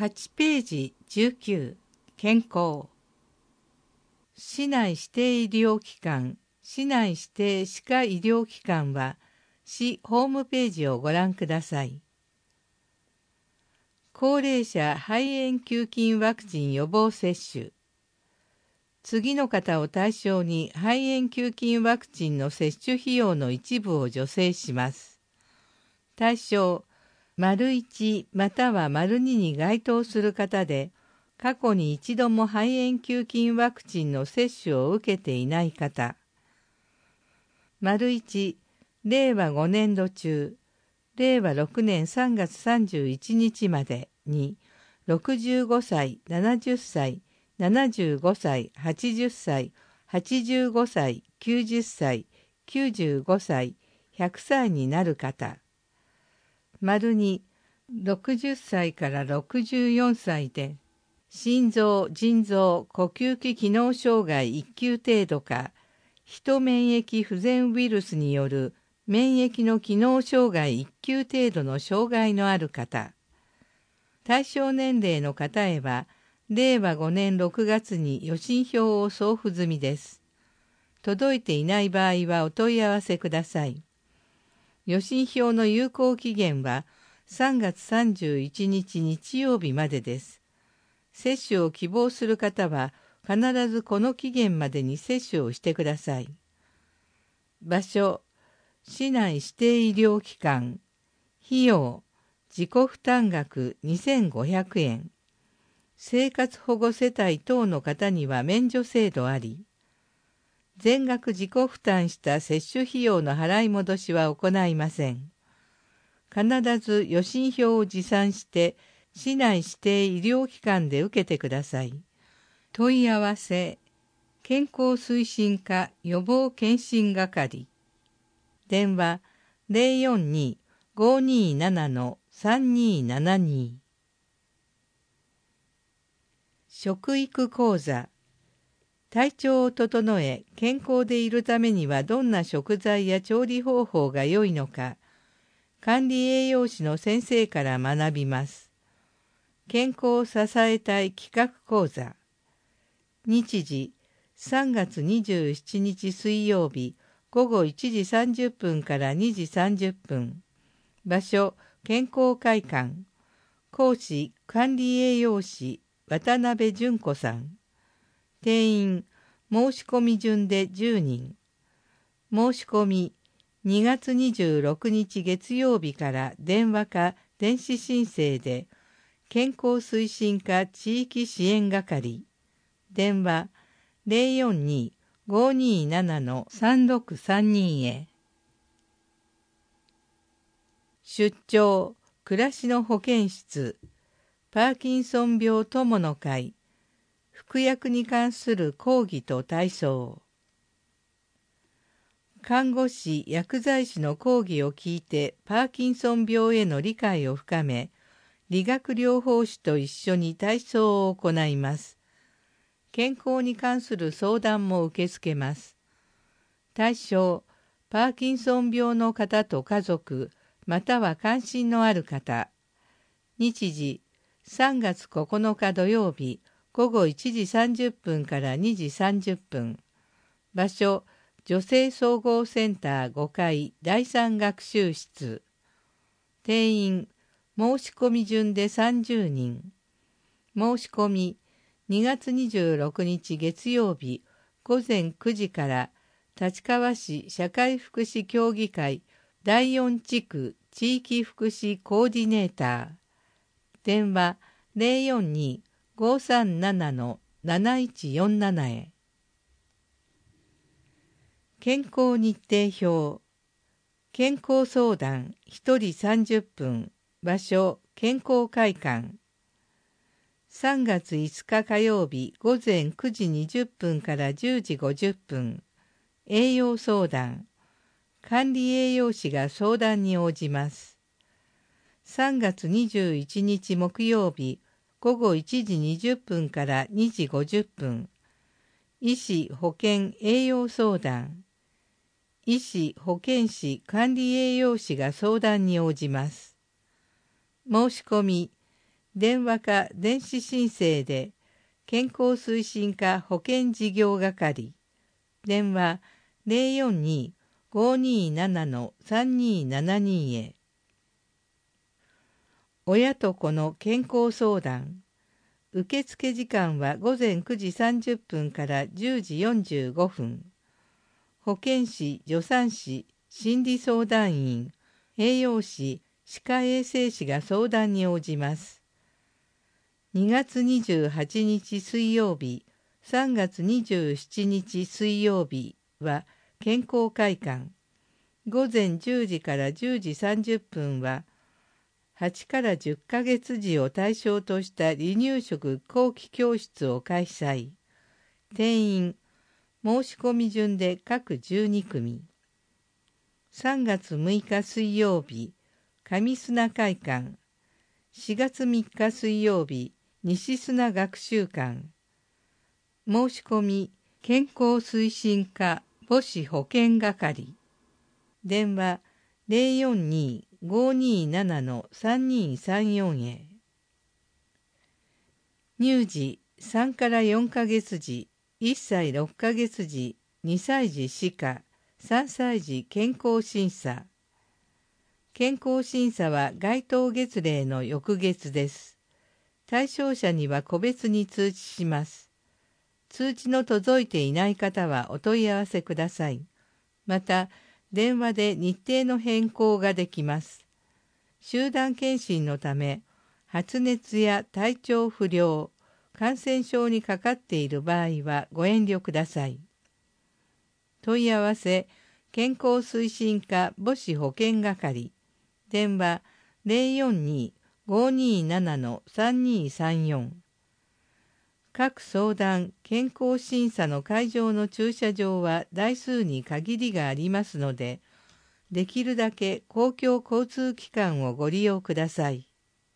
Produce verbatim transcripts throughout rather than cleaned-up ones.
はちページじゅうきゅう、健康。市内指定医療機関、市内指定歯科医療機関は、市ホームページをご覧ください。高齢者肺炎球菌ワクチン予防接種。次の方を対象に肺炎球菌ワクチンの接種費用の一部を助成します。対象、丸いちまたは丸にに該当する方で、過去に一度も肺炎球菌ワクチンの接種を受けていない方。丸いち、令和ごねん度中、令和ろくねんさんがつさんじゅういちにちまでに、ろくじゅうごさい、ななじゅっさい、ななじゅうごさい、はちじゅっさい、はちじゅうごさい、きゅうじゅっさい、きゅうじゅうごさい、ひゃくさいになる方。丸に、ろくじゅっさいからろくじゅうよんさいで、心臓、腎臓、呼吸器機能障害いっ級程度か、ヒト免疫不全ウイルスによる免疫の機能障害いっ級程度の障害のある方。対象年齢の方へは、令和ごねんろくがつに予診票を送付済みです。届いていない場合はお問い合わせください。予診票の有効期限はさんがつさんじゅういちにち日曜日までです。接種を希望する方は必ずこの期限までに接種をしてください。場所、市内指定医療機関。費用、自己負担額にせんごひゃくえん。生活保護世帯等の方には免除制度あり、全額自己負担した接種費用の払い戻しは行いません。必ず予診票を持参して、市内指定医療機関で受けてください。問い合わせ、健康推進課予防検診係。電話 ゼロよんに ごにーなな さんにーななに。食育講座。体調を整え、健康でいるためにはどんな食材や調理方法が良いのか、管理栄養士の先生から学びます。健康を支えたい企画講座。日時、さんがつにじゅうしちにち水曜日、ごごいちじさんじゅっぷんからにじさんじゅっぷん。場所、健康会館。講師、管理栄養士、渡辺純子さん。定員、申し込み順でじゅうにん。申し込み、にがつにじゅうろくにち月曜日から電話か電子申請で、健康推進課地域支援係。電話 ゼロよんに ごにーなな さんろくさんに へ。出張、暮らしの保健室、パーキンソン病友の会、服薬に関する講義と体操。看護師、薬剤師の講義を聞いてパーキンソン病への理解を深め、理学療法士と一緒に体操を行います。健康に関する相談も受け付けます。対象、パーキンソン病の方と家族、または関心のある方。日時、さんがつここのか土曜日、ごごいちじさんじゅっぷんからにじさんじゅっぷん。場所、女性総合センターごかいだいさん学習室。定員、申し込み順でさんじゅうにん。申し込み、にがつにじゅうろくにち月曜日ごぜんくじから立川市社会福祉協議会だいよん地区地域福祉コーディネーター。電話 ゼロよんに ごさんなな なないちよんなな へ。健康日程表。健康相談ひとりさんじゅっぷん。場所健康会館。さんがついつか火曜日ごぜんくじにじゅっぷんからじゅうじごじゅっぷん。栄養相談。管理栄養士が相談に応じます。さんがつにじゅういちにち木曜日ごごいちじにじゅっぷんからにじごじゅっぷん。医師・保健・栄養相談。医師・保健師・管理栄養士が相談に応じます。申し込み、 電話か電子申請で健康推進課保健事業係、電話 ゼロよんにーごーにーななのさんにーななにー へ。親と子の健康相談。受付時間はごぜんくじさんじゅっぷんからじゅうじよんじゅうごふん。保健師、助産師、心理相談員、栄養士、歯科衛生士が相談に応じます。にがつにじゅうはちにち水曜日、さんがつにじゅうしちにち水曜日は健康会館。ごぜんじゅうじからじゅうじさんじゅっぷんははちからじゅっかげつ児を対象とした離乳食後期教室を開催。定員、申し込み順で各じゅうにくみ。さんがつむいか水曜日、上砂会館。しがつみっか水曜日、西砂学習館。申し込み、健康推進課母子保健係。電話 ゼロよんにーごーにーななのさんにーさんよん へ。乳児さんからよんかげつ児、いっさいろっかげつ児、にさい児歯科、さんさい児健康審査。健康審査は該当月齢の翌月です。対象者には個別に通知します。通知の届いていない方はお問い合わせください。また、電話で日程の変更ができます。集団検診のため、発熱や体調不良、感染症にかかっている場合はご遠慮ください。問い合わせ、健康推進課母子保健係、電話 ゼロよんにーごーにーななのさんにーさんよん。各相談・健康審査の会場の駐車場は台数に限りがありますので、できるだけ公共交通機関をご利用ください。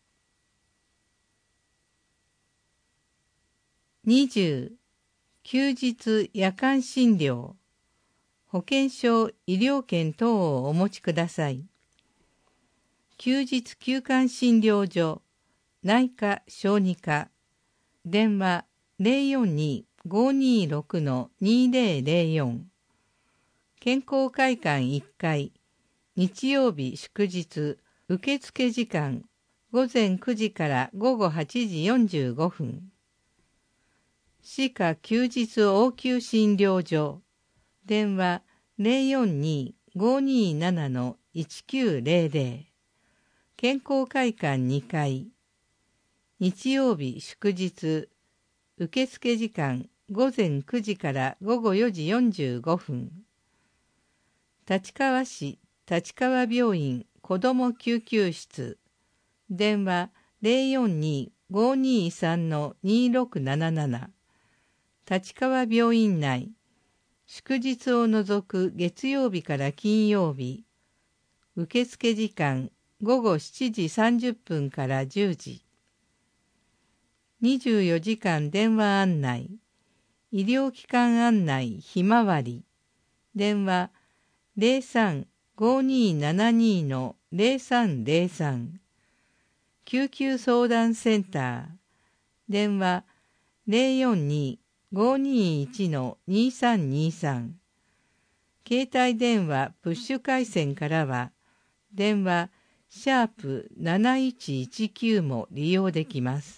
にじゅう. 休日夜間診療。保険証、医療券等をお持ちください。休日休館診療所、内科・小児科。電話 ゼロよんにーごーにーろくのにーぜろぜろよん。健康会館いっかい、日曜日祝日、受付時間、ごぜんくじからごごはちじよんじゅうごふん。歯科休日応急診療所、電話 ゼロよんにーごーにーななのいちきゅうぜろぜろ。健康会館にかい、日曜日祝日、受付時間ごぜんくじからごごよじよんじゅうごふん。立川市立川病院子ども救急室、電話 ゼロよんにーごーにーさんのにーろくなななな。立川病院内、祝日を除く月曜日から金曜日、受付時間ごごしちじさんじゅっぷんからじゅうじ。にじゅうよじかん電話案内、医療機関案内ひまわり、電話 ゼロさんごーにーななにーのゼロさんゼロさん。救急相談センター、電話 ゼロよんにーごーにーいちのにーさんにーさん。携帯電話プッシュ回線からは、電話シャープなないちいちきゅうも利用できます。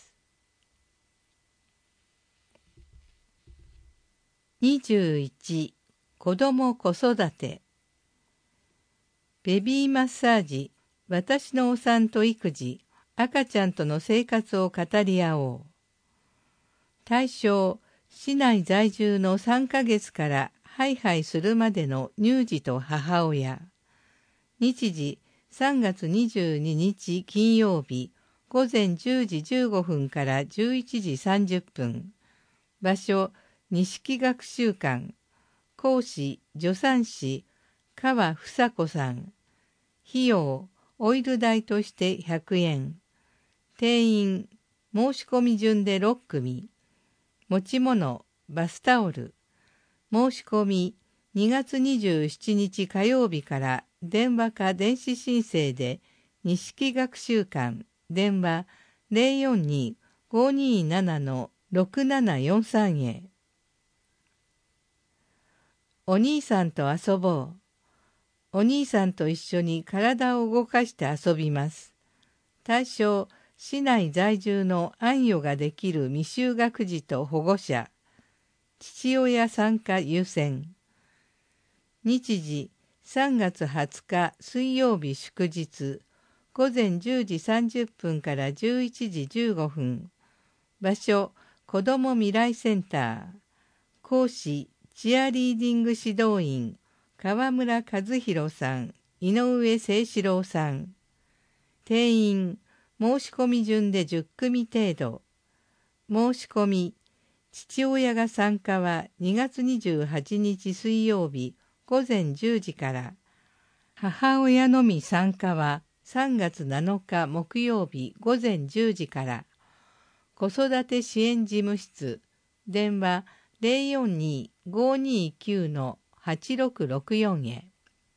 にじゅういち. 子ども子育て。ベビーマッサージ、私のお産と育児、赤ちゃんとの生活を語り合おう。対象、市内在住のさんかげつからハイハイするまでの乳児と母親。日時、さんがつにじゅうににち金曜日、ごぜんじゅうじじゅうごふんからじゅういちじさんじゅっぷん。場所、錦学習館。講師、助産師、川房子さん。費用、オイル代としてひゃくえん。定員、申し込み順でろっくみ。持ち物、バスタオル。申し込み、にがつにじゅうしちにち火曜日から電話か電子申請で、錦学習館、電話ゼロよんにーごーにーななのろくななよんさん へ。お兄さんと遊ぼう。お兄さんと一緒に体を動かして遊びます。対象、市内在住の安養ができる未就学児と保護者。父親参加優先。日時、さんがつはつか水曜日祝日、ごぜんじゅうじさんじゅっぷんからじゅういちじじゅうごふん。場所、子ども未来センター。講師、チアリーディング指導員、川村和弘さん、井上誠志郎さん。定員、申し込み順でじゅっくみ程度。申し込み、父親が参加はにがつにじゅうはちにち水曜日ごぜんじゅうじから、母親のみ参加はさんがつなのか木曜日ごぜんじゅうじから、子育て支援事務室、電話ゼロよんにーごーにーきゅうのはちろくろくよんへ。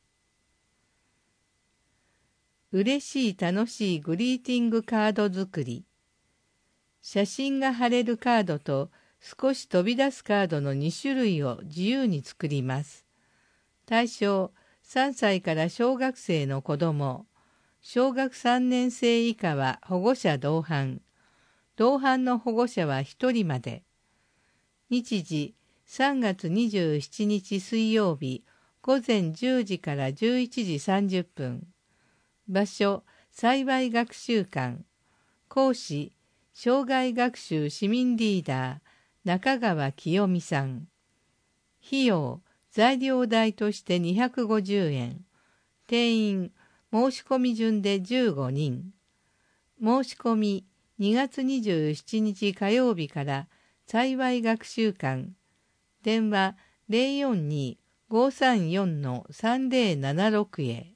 嬉しい楽しいグリーティングカード作り。写真が貼れるカードと少し飛び出すカードのにしゅるいを自由に作ります。対象、さんさいから小学生の子ども。小学さんねんせい以下は保護者同伴。同伴の保護者はひとりまで。日時、さんがつにじゅうしちにち水曜日ごぜんじゅうじからじゅういちじさんじゅっぷん。場所、幸い学習館。講師、障害学習市民リーダー、中川清美さん。費用、材料代としてにひゃくごじゅうえん。定員、申し込み順でじゅうごにん。申し込み、にがつにじゅうしちにち火曜日から幸い学習館。電話ゼロよんにーごーさんよんのさんぜろななろくへ。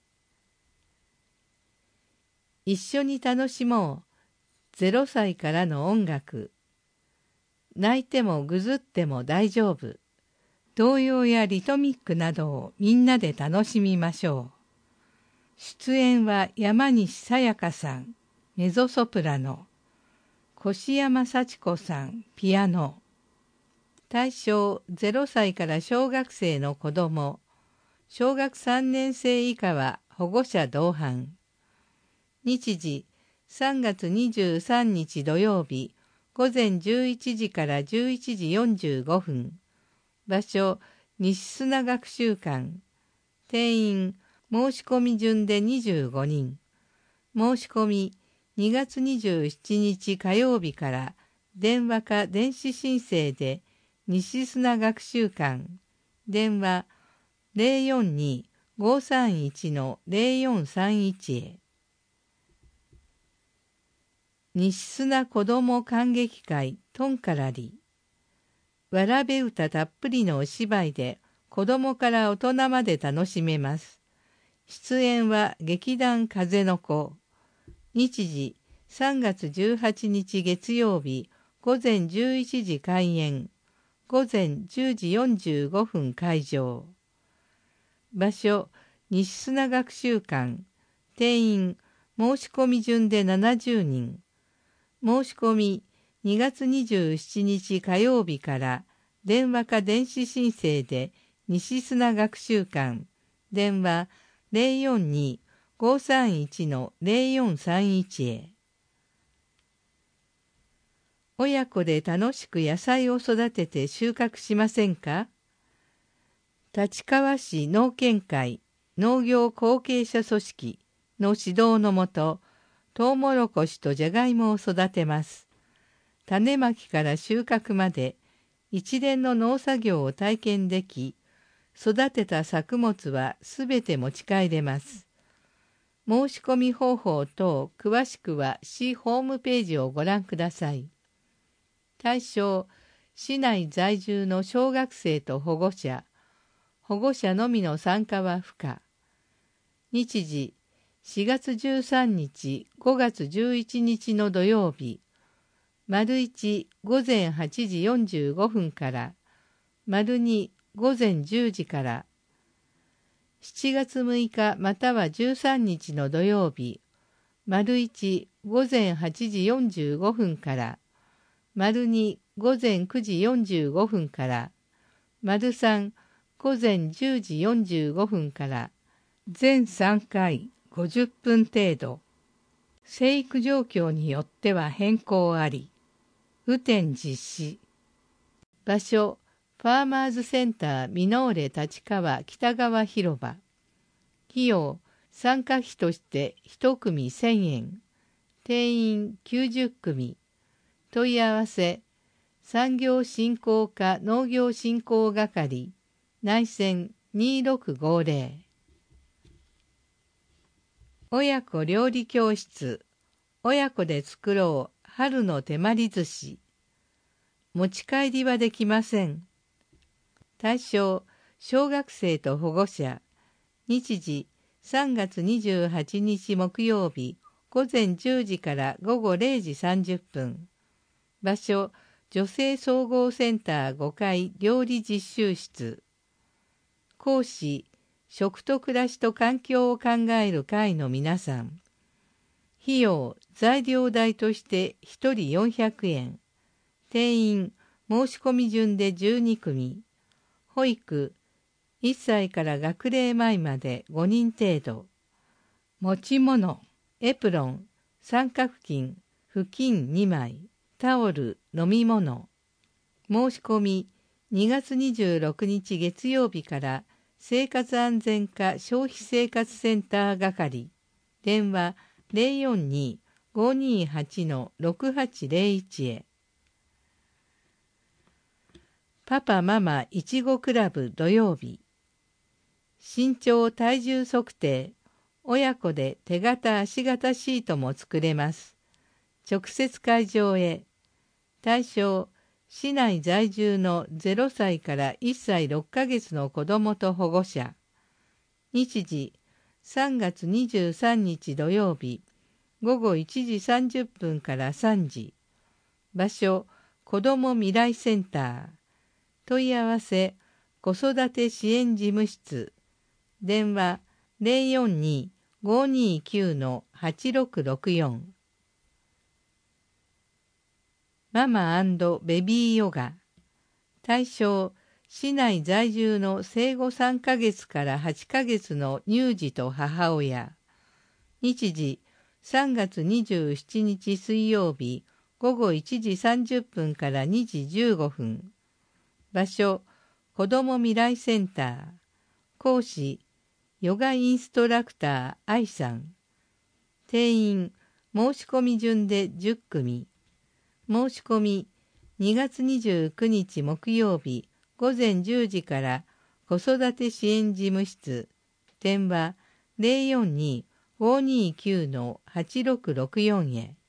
一緒に楽しもう。ゼロさいからの音楽。泣いてもぐずっても大丈夫。童謡やリトミックなどをみんなで楽しみましょう。出演は山西さやかさん、メゾソプラノ。越山幸子さん、ピアノ。対象ゼロさいから小学生の子ども。小学さんねんせい以下は保護者同伴。日時、さんがつにじゅうさんにち土曜日、ごぜんじゅういちじからじゅういちじよんじゅうごふん。場所、西砂学習館。定員、申し込み順でにじゅうごにん。申し込み、にがつにじゅうしちにち火曜日から、電話か電子申請で、西砂学習館。電話、ゼロよんにーごーさんいちのゼロよんさんいちへ。西砂子ども観劇会トンカラリ。わらべ歌たっぷりのお芝居で子どもから大人まで楽しめます。出演は劇団風の子。日時、さんがつじゅうはちにち月曜日ごぜんじゅういちじ開演。ごぜんじゅうじよんじゅうごふん会場。場所、西砂学習館。定員、申し込み順でななじゅうにん。申し込み、にがつにじゅうしちにち火曜日から電話か電子申請で西砂学習館。電話ゼロよんにーごーさんいちのゼロよんさんいちへ。親子で楽しく野菜を育てて収穫しませんか？立川市農研会農業後継者組織の指導のもと、トウモロコシとジャガイモを育てます。種まきから収穫まで一連の農作業を体験でき、育てた作物はすべて持ち帰れます。申し込み方法等詳しくは市ホームページをご覧ください。対象、市内在住の小学生と保護者、保護者のみの参加は不可。日時、しがつじゅうさんにち、ごがつじゅういちにちの土曜日、丸いちごぜんはちじよんじゅうごふんから、丸にごぜんじゅうじから、しちがつむいかまたはじゅうさんにちの土曜日、丸いち午前はちじよんじゅうごふんから、丸に午前くじよんじゅうごふんから、丸さん午前じゅうじよんじゅうごふんから、全さんかいごじゅっぷん程度。生育状況によっては変更あり。雨天実施。場所、ファーマーズセンターミノーレ立川北側広場。費用、参加費としていち組せんえん。定員きゅうじゅっ組。問い合わせ、産業振興課農業振興係、内線にろくごぜろ。親子料理教室、親子で作ろう春の手まり寿司。持ち帰りはできません。対象、小学生と保護者。日時、さんがつにじゅうはちにち木曜日、午前じゅうじから午後れいじさんじゅっぷん。場所、女性総合センターごかい料理実習室。講師、食と暮らしと環境を考える会の皆さん。費用、材料代としてひとりよんひゃくえん。定員、申し込み順でじゅうに組。保育、いっさいから学齢前までごにん程度。持ち物、エプロン、三角巾、布巾にまい、タオル、飲み物。申し込み、にがつにじゅうろくにち月曜日から生活安全課消費生活センター係。電話ゼロよんに ごにーはち ろくはちゼロいち へ。パパママいちごクラブ土曜日。身長体重測定、親子で手形足形シートも作れます。直接会場へ。対象、市内在住のゼロさいからいっさいろっかげつの子どもと保護者。日時、さんがつにじゅうさんにち土曜日、ごごいちじさんじゅっぷんからさんじ。場所、子ども未来センター。問い合わせ、子育て支援事務室。電話ゼロよんに ごにきゅう はちろくろくよん。ママ&ベビーヨガ。対象、市内在住の生後さんかげつからはちかげつの乳児と母親。日時、さんがつにじゅうしちにち水曜日、ごごいちじさんじゅっぷんからにじじゅうごふん。場所、子ども未来センター。講師、ヨガインストラクター愛さん。定員、申し込み順でじゅっ組。申し込み、にがつにじゅうくにち木曜日、午前じゅうじから子育て支援事務室。電話ゼロよんに ごにきゅう はちろくろくよん へ。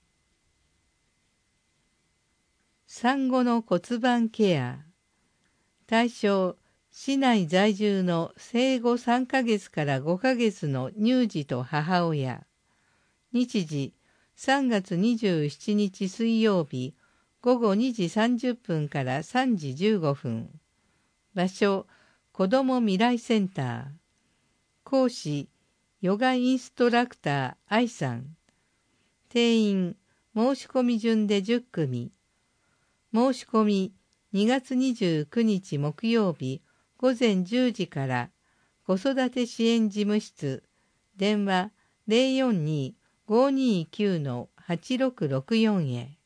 産後の骨盤ケア。対象、市内在住の生後さんかげつからごかげつの乳児と母親。日時、さんがつにじゅうしちにち水曜日、ごごにじさんじゅっぷんからさんじじゅうごふん。場所、子ども未来センター。講師、ヨガインストラクター愛さん。定員、申し込み順でじゅっ組。申し込み、にがつにじゅうくにち木曜日、午前じゅうじから子育て支援事務室。電話ゼロよんに ごにきゅう はちろくろくよん へ。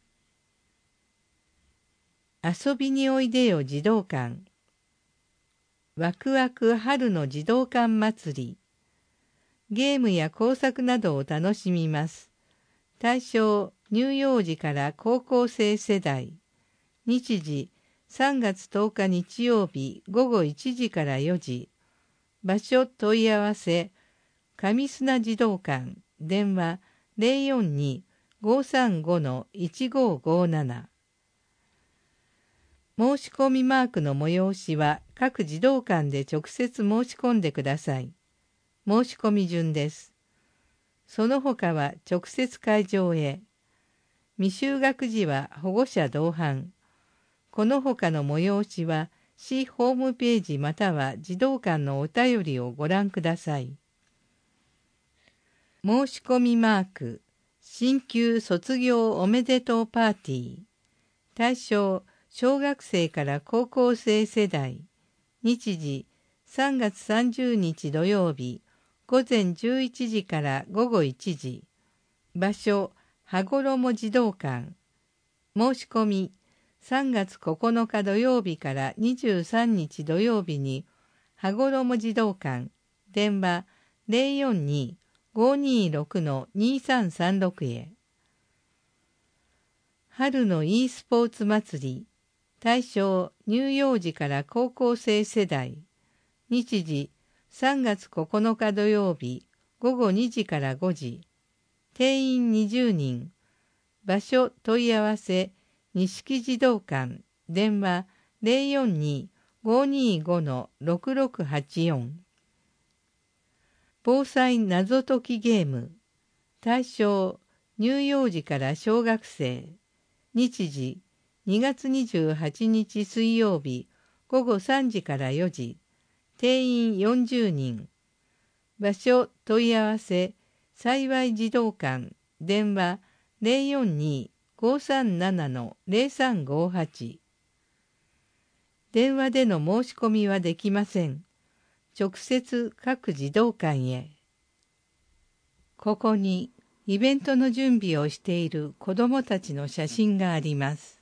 遊びにおいでよ児童館。ワクワク春の児童館祭り。ゲームや工作などを楽しみます。対象、乳幼児から高校生世代。日時、さんがつとおか日曜日ごごいちじからよじ。場所問い合わせ、上砂児童館。電話ゼロよんに ごさんご いちごごなな。申し込みマークの催しは各児童館で直接申し込んでください。申し込み順です。その他は直接会場へ。未就学児は保護者同伴。この他の催しは市ホームページまたは児童館のお便りをご覧ください。申し込みマーク、 新旧卒業おめでとうパーティー。対象、小学生から高校生世代。日時、さんがつさんじゅうにち土曜日、午前じゅういちじから午後いちじ。場所、羽衣児童館。申し込み、さんがつここのか土曜日からにじゅうさんにち土曜日に、羽衣児童館、電話 ゼロよんに ごーにーろく にーさんさんろく へ。春の e スポーツ祭り。対象、乳幼児から高校生世代。日時、さんがつここのか土曜日、ごごにじからごじ。定員にじゅうにん。場所問い合わせ、錦児童館、電話 ゼロよんに ごーにーご ろくろくはちよん。防災謎解きゲーム。対象、乳幼児から小学生。日時、にがつにじゅうはちにち水曜日、ごごさんじからよじ。定員よんじゅうにん。場所問い合わせ、幸い児童館、電話 ゼロよんに ごーさんなな ゼロさんごはち。電話での申し込みはできません。直接各児童館へ。ここにイベントの準備をしている子どもたちの写真があります。